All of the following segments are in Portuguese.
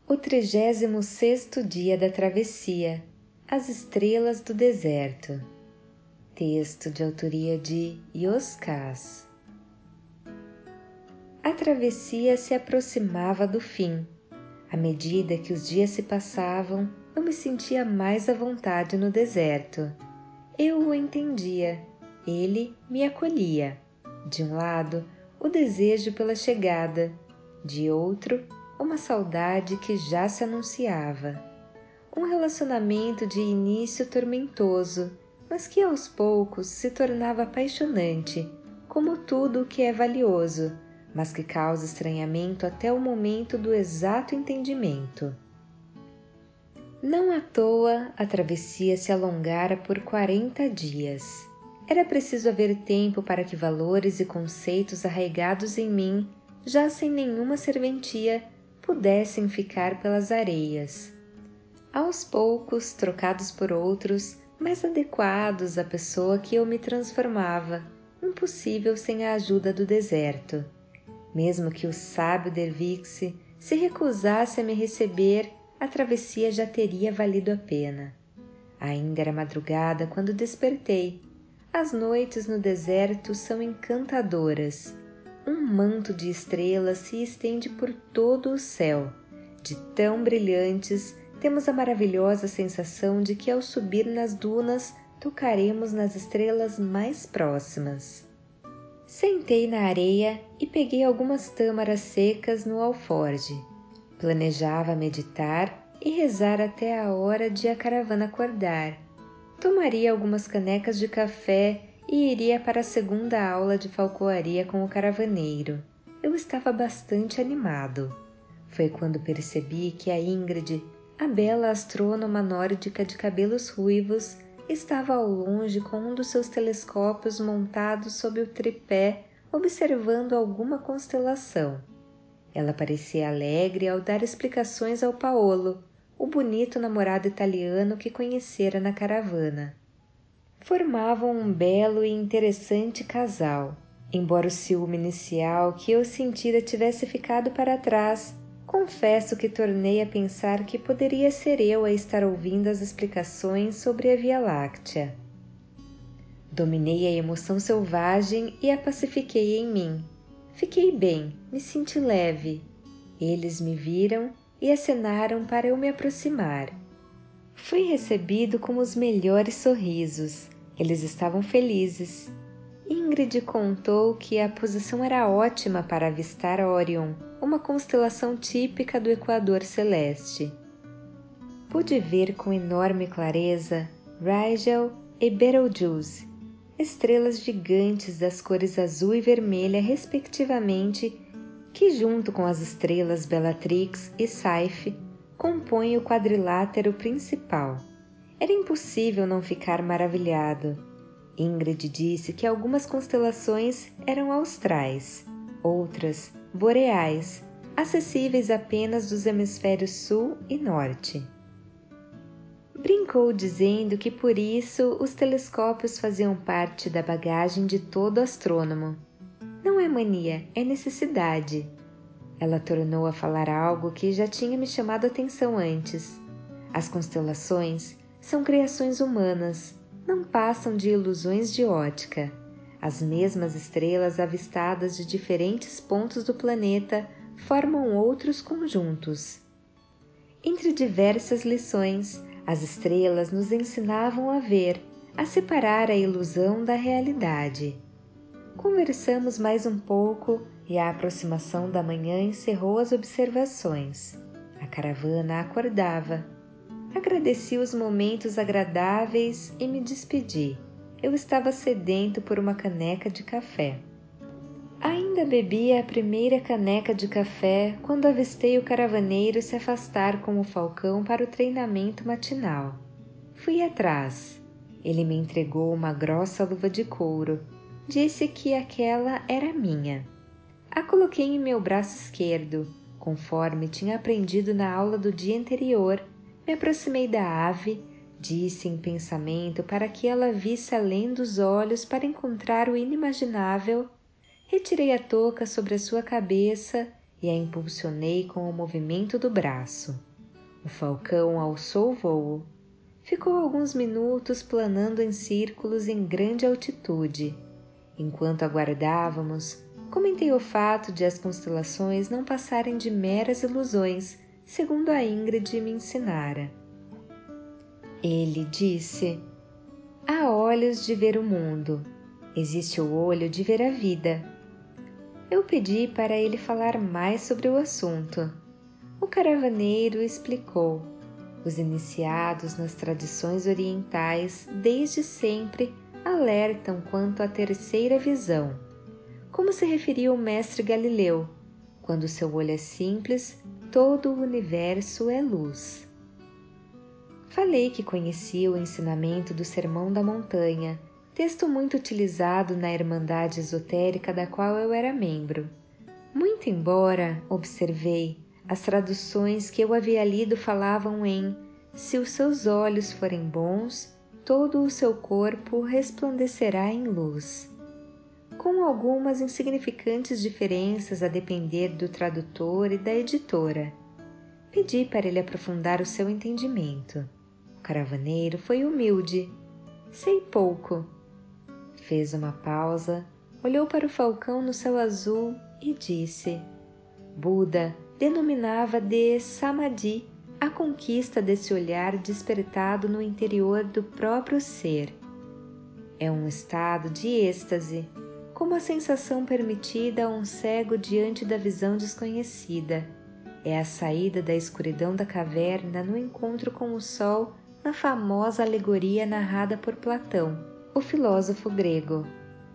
O 36º dia da travessia, as estrelas do deserto. Texto de autoria de Yoskás. A travessia se aproximava do fim. À medida que os dias se passavam, eu me sentia mais à vontade no deserto. Eu o entendia, ele me acolhia. De um lado, o desejo pela chegada, de outro, uma saudade que já se anunciava. Um relacionamento de início tormentoso, mas que aos poucos se tornava apaixonante, como tudo o que é valioso, mas que causa estranhamento até o momento do exato entendimento. Não à toa a travessia se alongara por 40 dias. Era preciso haver tempo para que valores e conceitos arraigados em mim, já sem nenhuma serventia, pudessem ficar pelas areias. Aos poucos, trocados por outros, mais adequados à pessoa que eu me transformava, impossível sem a ajuda do deserto. Mesmo que o sábio Dervixe se recusasse a me receber, a travessia já teria valido a pena. Ainda era madrugada quando despertei. As noites no deserto são encantadoras. Um manto de estrelas se estende por todo o céu. De tão brilhantes, temos a maravilhosa sensação de que ao subir nas dunas tocaremos nas estrelas mais próximas. Sentei na areia e peguei algumas tâmaras secas no alforje. Planejava meditar e rezar até a hora de a caravana acordar. Tomaria algumas canecas de café e iria para a segunda aula de falcoaria com o caravaneiro. Eu estava bastante animado. Foi quando percebi que a Ingrid, a bela astrônoma nórdica de cabelos ruivos, estava ao longe com um dos seus telescópios montado sob o tripé, observando alguma constelação. Ela parecia alegre ao dar explicações ao Paolo, o bonito namorado italiano que conhecera na caravana. Formavam um belo e interessante casal. Embora o ciúme inicial que eu sentira tivesse ficado para trás, confesso que tornei a pensar que poderia ser eu a estar ouvindo as explicações sobre a Via Láctea. Dominei a emoção selvagem e a pacifiquei em mim. Fiquei bem, me senti leve. Eles me viram e acenaram para eu me aproximar. Fui recebido com os melhores sorrisos. Eles estavam felizes. Ingrid contou que a posição era ótima para avistar Orion, uma constelação típica do Equador Celeste. Pude ver com enorme clareza Rigel e Betelgeuse, estrelas gigantes das cores azul e vermelha respectivamente, que junto com as estrelas Bellatrix e Saiph compõem o quadrilátero principal. Era impossível não ficar maravilhado. Ingrid disse que algumas constelações eram austrais, outras boreais, acessíveis apenas dos hemisférios sul e norte. Brincou dizendo que por isso os telescópios faziam parte da bagagem de todo astrônomo. Não é mania, é necessidade. Ela tornou a falar algo que já tinha me chamado a atenção antes. As constelações são criações humanas, não passam de ilusões de ótica. As mesmas estrelas avistadas de diferentes pontos do planeta formam outros conjuntos. Entre diversas lições, as estrelas nos ensinavam a ver, a separar a ilusão da realidade. Conversamos mais um pouco e a aproximação da manhã encerrou as observações. A caravana acordava. Agradeci os momentos agradáveis e me despedi. Eu estava sedento por uma caneca de café. Ainda bebia a primeira caneca de café quando avistei o caravaneiro se afastar com o falcão para o treinamento matinal. Fui atrás. Ele me entregou uma grossa luva de couro. Disse que aquela era minha. A coloquei em meu braço esquerdo, conforme tinha aprendido na aula do dia anterior. Me aproximei da ave, disse em pensamento para que ela visse além dos olhos para encontrar o inimaginável. Retirei a touca sobre a sua cabeça e a impulsionei com o movimento do braço. O falcão alçou o vôo. Ficou alguns minutos planando em círculos em grande altitude. Enquanto aguardávamos, comentei o fato de as constelações não passarem de meras ilusões, segundo a Ingrid me ensinara. Ele disse: há olhos de ver o mundo, existe o olho de ver a vida. Eu pedi para ele falar mais sobre o assunto. O caravaneiro explicou. Os iniciados nas tradições orientais desde sempre alertam quanto à terceira visão, como se referia o mestre Galileu: quando seu olho é simples, todo o universo é luz. Falei que conhecia o ensinamento do Sermão da Montanha, texto muito utilizado na Irmandade Esotérica da qual eu era membro. Muito embora, observei, as traduções que eu havia lido falavam em se os seus olhos forem bons, todo o seu corpo resplandecerá em luz, com algumas insignificantes diferenças a depender do tradutor e da editora. Pedi para ele aprofundar o seu entendimento. O caravaneiro foi humilde. Sei pouco. Fez uma pausa, olhou para o falcão no céu azul e disse: Buda denominava de Samadhi a conquista desse olhar despertado no interior do próprio ser. É um estado de êxtase, como a sensação permitida a um cego diante da visão desconhecida. É a saída da escuridão da caverna no encontro com o sol na famosa alegoria narrada por Platão, o filósofo grego.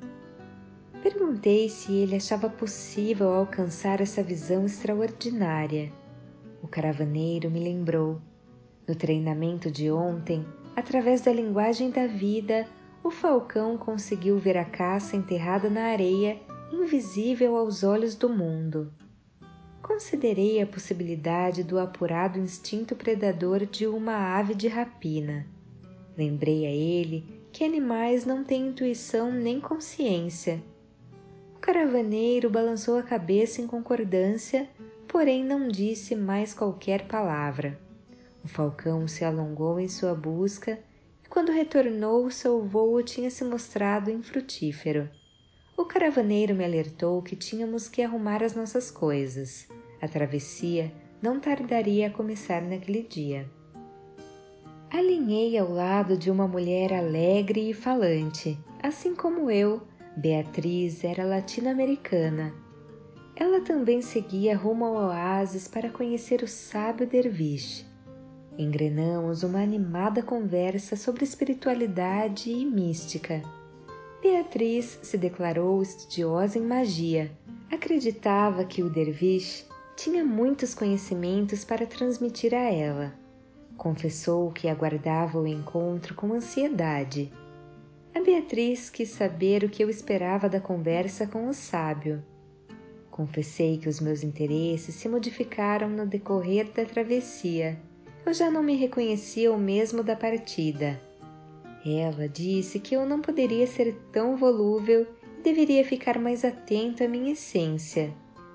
Perguntei se ele achava possível alcançar essa visão extraordinária. O caravaneiro me lembrou. No treinamento de ontem, através da linguagem da vida, o falcão conseguiu ver a caça enterrada na areia, invisível aos olhos do mundo. Considerei a possibilidade do apurado instinto predador de uma ave de rapina. Lembrei a ele que animais não têm intuição nem consciência. O caravaneiro balançou a cabeça em concordância, porém não disse mais qualquer palavra. O falcão se alongou em sua busca e quando retornou seu vôo tinha se mostrado infrutífero. O caravaneiro me alertou que tínhamos que arrumar as nossas coisas. A travessia não tardaria a começar naquele dia. Alinhei ao lado de uma mulher alegre e falante. Assim como eu, Beatriz era latino-americana. Ela também seguia rumo ao oásis para conhecer o sábio derviche. Engrenamos uma animada conversa sobre espiritualidade e mística. Beatriz se declarou estudiosa em magia. Acreditava que o derviche tinha muitos conhecimentos para transmitir a ela. Confessou que aguardava o encontro com ansiedade. A Beatriz quis saber o que eu esperava da conversa com o sábio. Confessei que os meus interesses se modificaram no decorrer da travessia. Eu já não me reconhecia o mesmo da partida. Ela disse que eu não poderia ser tão volúvel e deveria ficar mais atento à minha essência.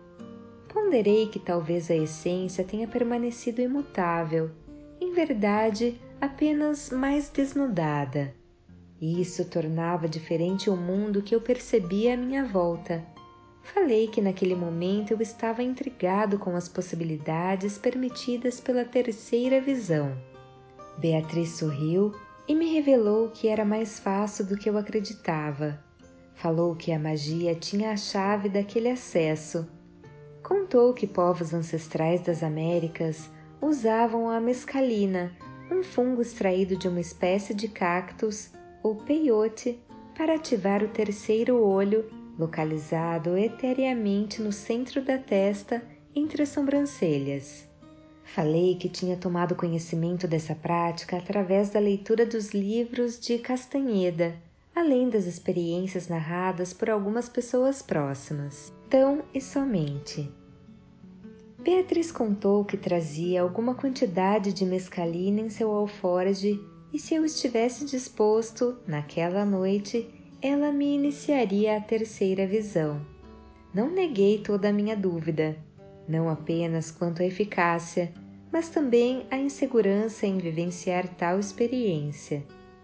Ponderei que talvez a essência tenha permanecido imutável, em verdade, apenas mais desnudada. Isso tornava diferente o mundo que eu percebia à minha volta. Falei que naquele momento eu estava intrigado com as possibilidades permitidas pela terceira visão. Beatriz sorriu e me revelou que era mais fácil do que eu acreditava. Falou que a magia tinha a chave daquele acesso. Contou que povos ancestrais das Américas usavam a mescalina, um fungo extraído de uma espécie de cactus, ou peyote, para ativar o terceiro olho, localizado etereamente no centro da testa, entre as sobrancelhas. Falei que tinha tomado conhecimento dessa prática através da leitura dos livros de Castanheda, além das experiências narradas por algumas pessoas próximas. Tão e somente. Beatriz contou que trazia alguma quantidade de mescalina em seu alforje e se eu estivesse disposto, naquela noite, ela me iniciaria a terceira visão. Não neguei toda a minha dúvida. não apenas quanto à eficácia, mas também a insegurança em vivenciar tal experiência.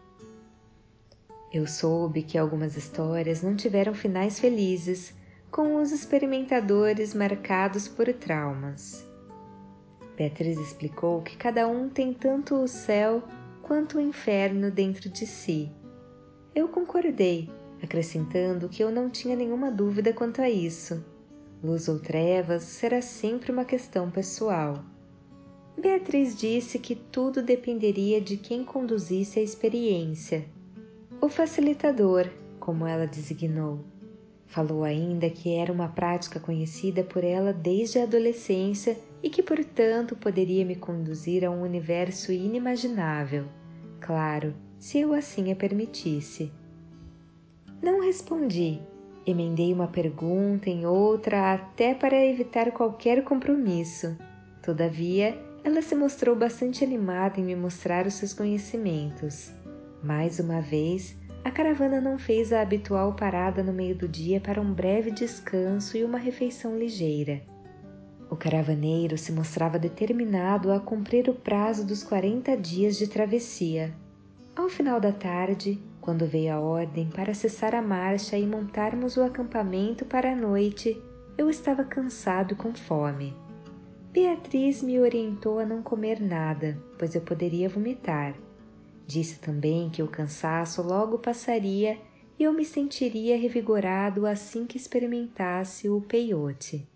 Eu soube que algumas histórias não tiveram finais felizes, com os experimentadores marcados por traumas. Beatriz explicou que cada um tem tanto o céu quanto o inferno dentro de si. Eu concordei, acrescentando que eu não tinha nenhuma dúvida quanto a isso. Luz ou trevas será sempre uma questão pessoal. Beatriz disse que tudo dependeria de quem conduzisse a experiência. O facilitador, como ela designou. Falou ainda que era uma prática conhecida por ela desde a adolescência e que, portanto, poderia me conduzir a um universo inimaginável. Claro, se eu assim a permitisse. Não respondi. Emendei uma pergunta em outra até para evitar qualquer compromisso. Todavia, ela se mostrou bastante animada em me mostrar os seus conhecimentos. Mais uma vez, a caravana não fez a habitual parada no meio do dia para um breve descanso e uma refeição ligeira. O caravaneiro se mostrava determinado a cumprir o prazo dos 40 dias de travessia. Ao final da tarde, quando veio a ordem para cessar a marcha e montarmos o acampamento para a noite, eu estava cansado e com fome. Beatriz me orientou a não comer nada, pois eu poderia vomitar. Disse também que o cansaço logo passaria e eu me sentiria revigorado assim que experimentasse o peyote.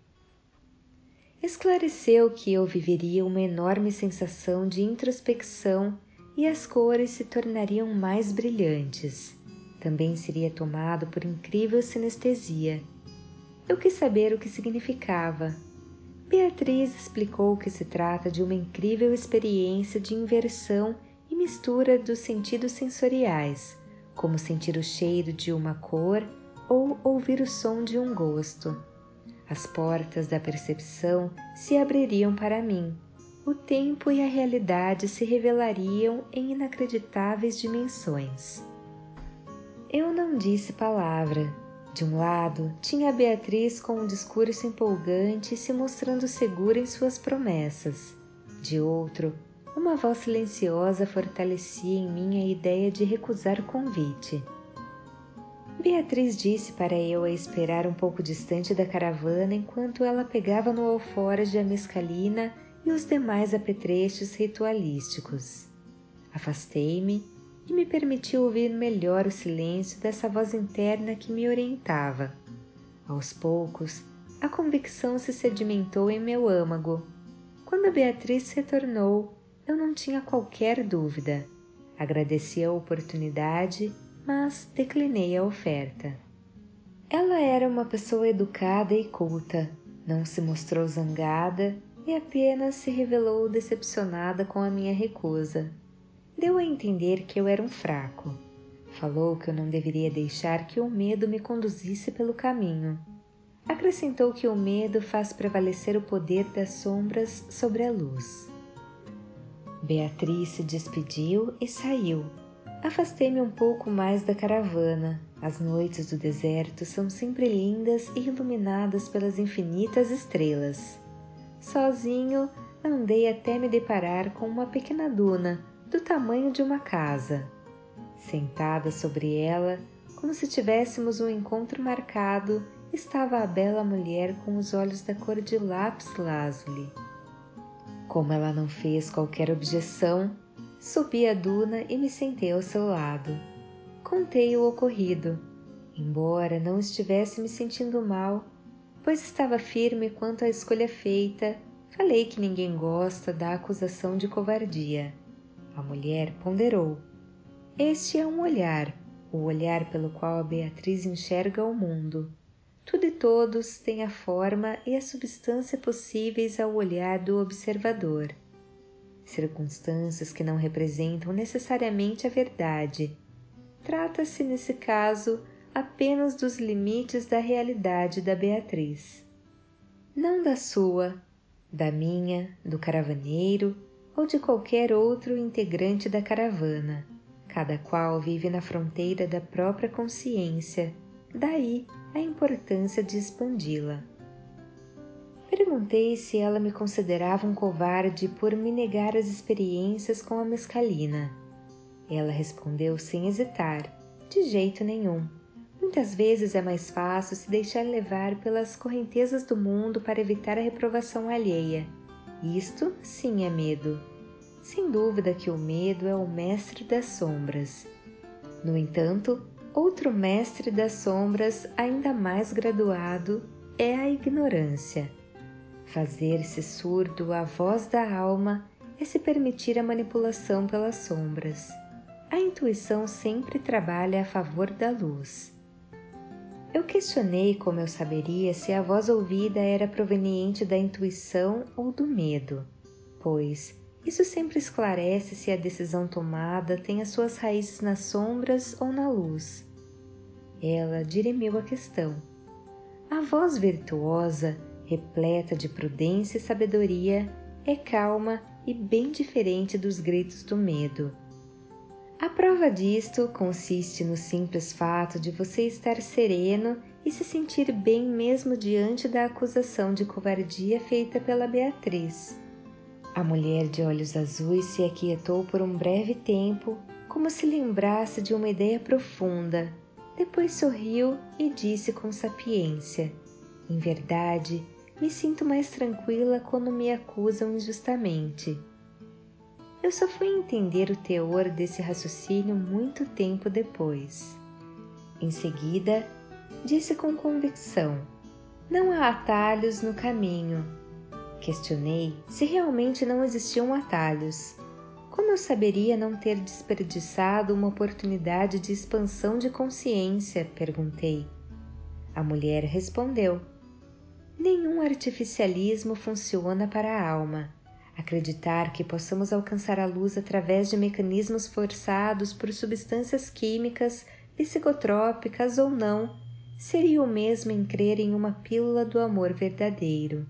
Esclareceu que eu viveria uma enorme sensação de introspecção e as cores se tornariam mais brilhantes. Também seria tomado por incrível sinestesia. Eu quis saber o que significava. Beatriz explicou que se trata de uma incrível experiência de inversão e mistura dos sentidos sensoriais, como sentir o cheiro de uma cor ou ouvir o som de um gosto. As portas da percepção se abririam para mim. O tempo e a realidade se revelariam em inacreditáveis dimensões. Eu não disse palavra. De um lado, tinha a Beatriz com um discurso empolgante e se mostrando segura em suas promessas. De outro, uma voz silenciosa fortalecia em mim a ideia de recusar o convite. Beatriz disse para eu a esperar um pouco distante da caravana enquanto ela pegava no alforje a mescalina e os demais apetrechos ritualísticos. Afastei-me e me permiti ouvir melhor o silêncio dessa voz interna que me orientava. Aos poucos, a convicção se sedimentou em meu âmago. Quando a Beatriz retornou, eu não tinha qualquer dúvida. Agradeci a oportunidade, mas declinei a oferta. Ela era uma pessoa educada e culta, não se mostrou zangada e apenas se revelou decepcionada com a minha recusa. Deu a entender que eu era um fraco. Falou que eu não deveria deixar que o medo me conduzisse pelo caminho. Acrescentou que o medo faz prevalecer o poder das sombras sobre a luz. Beatriz se despediu e saiu. Afastei-me um pouco mais da caravana. As noites do deserto são sempre lindas e iluminadas pelas infinitas estrelas. Sozinho, andei até me deparar com uma pequena duna do tamanho de uma casa. Sentada sobre ela, como se tivéssemos um encontro marcado, estava a bela mulher com os olhos da cor de lápis lazuli. Como ela não fez qualquer objeção, subi a duna e me sentei ao seu lado. Contei o ocorrido, embora não estivesse me sentindo mal, pois estava firme quanto à escolha feita. Falei que ninguém gosta da acusação de covardia. A mulher ponderou. Este é um olhar, o olhar pelo qual a Beatriz enxerga o mundo. Tudo e todos têm a forma e a substância possíveis ao olhar do observador. Circunstâncias que não representam necessariamente a verdade. Trata-se, nesse caso, apenas dos limites da realidade da Beatriz. Não da sua, da minha, do caravaneiro ou de qualquer outro integrante da caravana. Cada qual vive na fronteira da própria consciência, daí a importância de expandi-la. Perguntei se ela me considerava um covarde por me negar as experiências com a mescalina. Ela respondeu sem hesitar: de jeito nenhum. Muitas vezes é mais fácil se deixar levar pelas correntezas do mundo para evitar a reprovação alheia. Isto sim é medo. Sem dúvida que o medo é o mestre das sombras. No entanto, outro mestre das sombras ainda mais graduado é a ignorância. Fazer-se surdo à voz da alma é se permitir a manipulação pelas sombras. A intuição sempre trabalha a favor da luz. Eu questionei como eu saberia se a voz ouvida era proveniente da intuição ou do medo, pois isso sempre esclarece se a decisão tomada tem as suas raízes nas sombras ou na luz. Ela dirimiu a questão. A voz virtuosa, repleta de prudência e sabedoria, é calma e bem diferente dos gritos do medo. A prova disto consiste no simples fato de você estar sereno e se sentir bem mesmo diante da acusação de covardia feita pela Beatriz. A mulher de olhos azuis se aquietou por um breve tempo, como se lembrasse de uma ideia profunda. Depois sorriu e disse com sapiência: em verdade, me sinto mais tranquila quando me acusam injustamente. Eu só fui entender o teor desse raciocínio muito tempo depois. Em seguida, disse com convicção: não há atalhos no caminho. Questionei se realmente não existiam atalhos. Como eu saberia não ter desperdiçado uma oportunidade de expansão de consciência? Perguntei. A mulher respondeu: nenhum artificialismo funciona para a alma. Acreditar que possamos alcançar a luz através de mecanismos forçados por substâncias químicas, psicotrópicas ou não, seria o mesmo em crer em uma pílula do amor verdadeiro.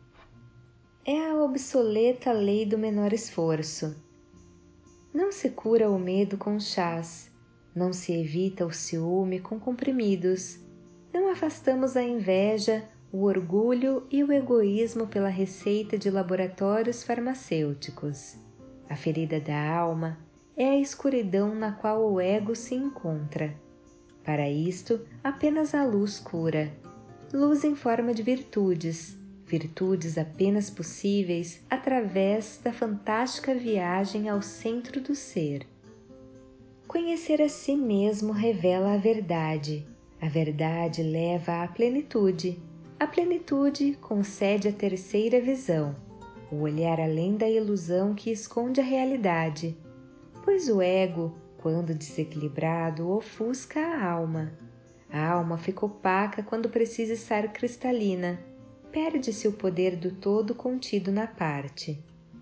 É a obsoleta lei do menor esforço. Não se cura o medo com chás, não se evita o ciúme com comprimidos, não afastamos a inveja, o orgulho e o egoísmo pela receita de laboratórios farmacêuticos. A ferida da alma é a escuridão na qual o ego se encontra. Para isto, apenas a luz cura. Luz em forma de virtudes, virtudes apenas possíveis através da fantástica viagem ao centro do ser. Conhecer a si mesmo revela a verdade leva à plenitude. A plenitude concede a terceira visão, o olhar além da ilusão que esconde a realidade, pois o ego, quando desequilibrado, ofusca a alma. A alma fica opaca quando precisa estar cristalina, perde-se o poder do todo contido na parte.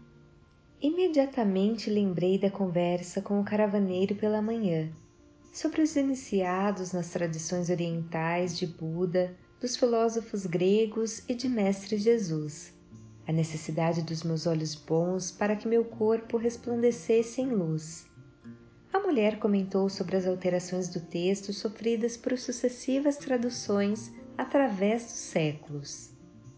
Imediatamente lembrei da conversa com o caravaneiro pela manhã, sobre os iniciados nas tradições orientais de Buda, dos filósofos gregos e de Mestre Jesus, a necessidade dos meus olhos bons para que meu corpo resplandecesse em luz. A mulher comentou sobre as alterações do texto sofridas por sucessivas traduções através dos séculos.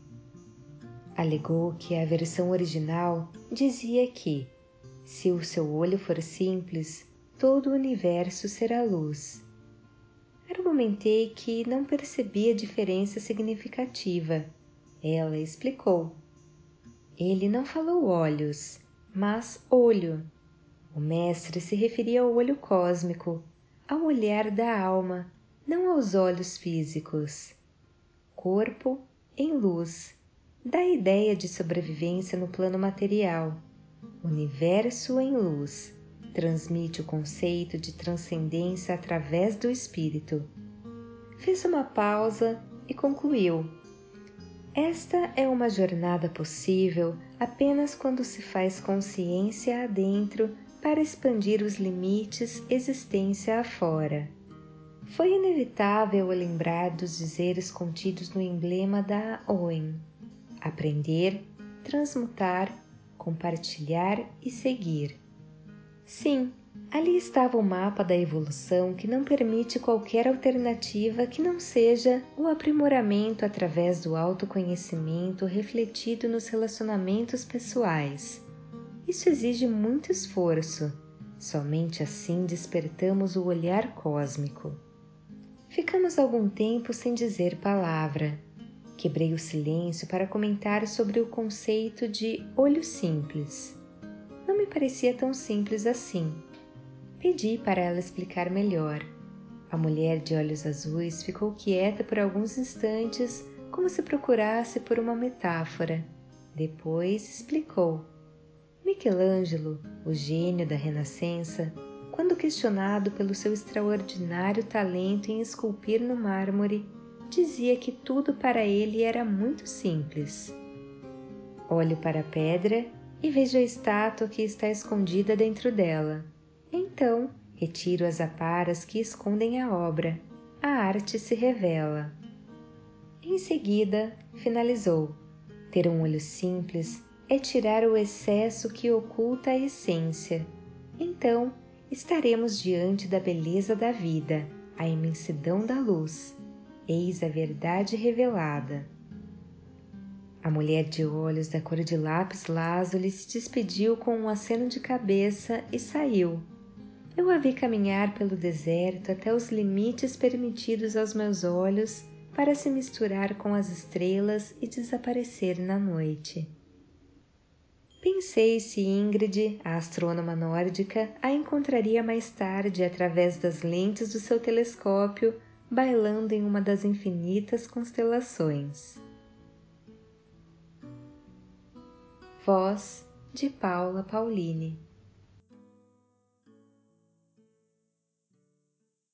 Alegou que a versão original dizia que, se o seu olho for simples, todo o universo será luz. Argumentei que não percebia diferença significativa. Ela explicou. Ele não falou olhos, mas olho. O mestre se referia ao olho cósmico, ao olhar da alma, não aos olhos físicos. Corpo em luz, dá ideia de sobrevivência no plano material. Universo em luz, transmite o conceito de transcendência através do espírito. Fez uma pausa e concluiu. Esta é uma jornada possível apenas quando se faz consciência adentro para expandir os limites existência afora. Foi inevitável lembrar dos dizeres contidos no emblema da Oen: aprender, transmutar, compartilhar e seguir. Sim, Ali estava o mapa da evolução que não permite qualquer alternativa que não seja o aprimoramento através do autoconhecimento refletido nos relacionamentos pessoais. Isso exige muito esforço. Somente assim despertamos o olhar cósmico. Ficamos algum tempo sem dizer palavra. Quebrei o silêncio para comentar sobre o conceito de olho simples. Não me parecia tão simples assim. Pedi para ela explicar melhor. A mulher de olhos azuis ficou quieta por alguns instantes, como se procurasse por uma metáfora. Depois explicou. Michelangelo, o gênio da Renascença, quando questionado pelo seu extraordinário talento em esculpir no mármore, dizia que tudo para ele era muito simples. Olho para a pedra e vejo a estátua que está escondida dentro dela. Então, retiro as aparas que escondem a obra. A arte se revela. Em seguida, finalizou. Ter um olho simples é tirar o excesso que oculta a essência. Então, estaremos diante da beleza da vida, a imensidão da luz. Eis a verdade revelada. A mulher de olhos da cor de lápis lazuli se despediu com um aceno de cabeça e saiu. Eu a vi caminhar pelo deserto até os limites permitidos aos meus olhos para se misturar com as estrelas e desaparecer na noite. Pensei se Ingrid, a astrônoma nórdica, a encontraria mais tarde através das lentes do seu telescópio, bailando em uma das infinitas constelações. Voz de Paula Pauline.